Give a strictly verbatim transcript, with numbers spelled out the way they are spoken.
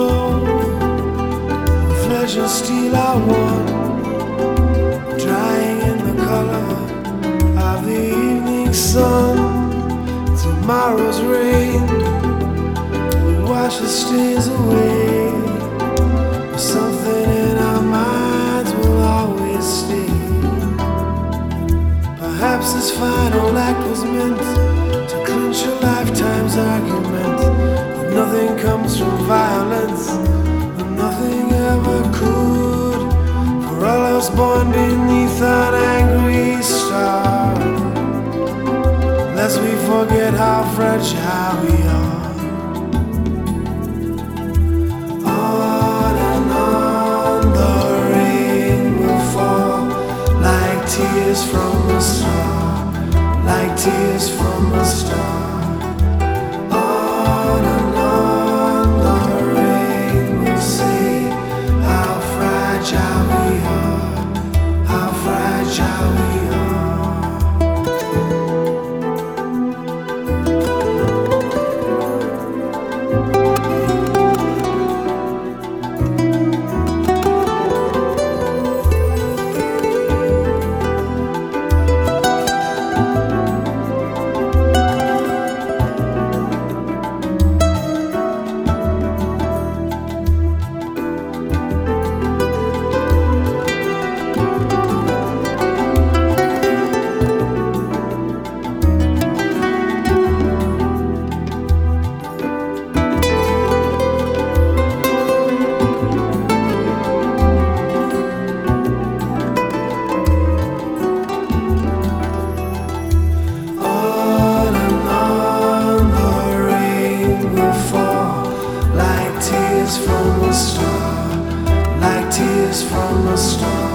glow, flesh and steel are one, drying in the color of the evening sun. Tomorrow's rain will wash the stains away, but something in our minds will always stay. Perhaps this final act was meant to clinch a lifetime's argument, that nothing comes from violence, and nothing ever could. For all of us born beneath an angry star, lest we forget how fragile we are. On and on the rain will fall, like tears from a star, like tears from a star. On and on the rain will say how fragile we are, how fragile we are. From a star, like tears from a star.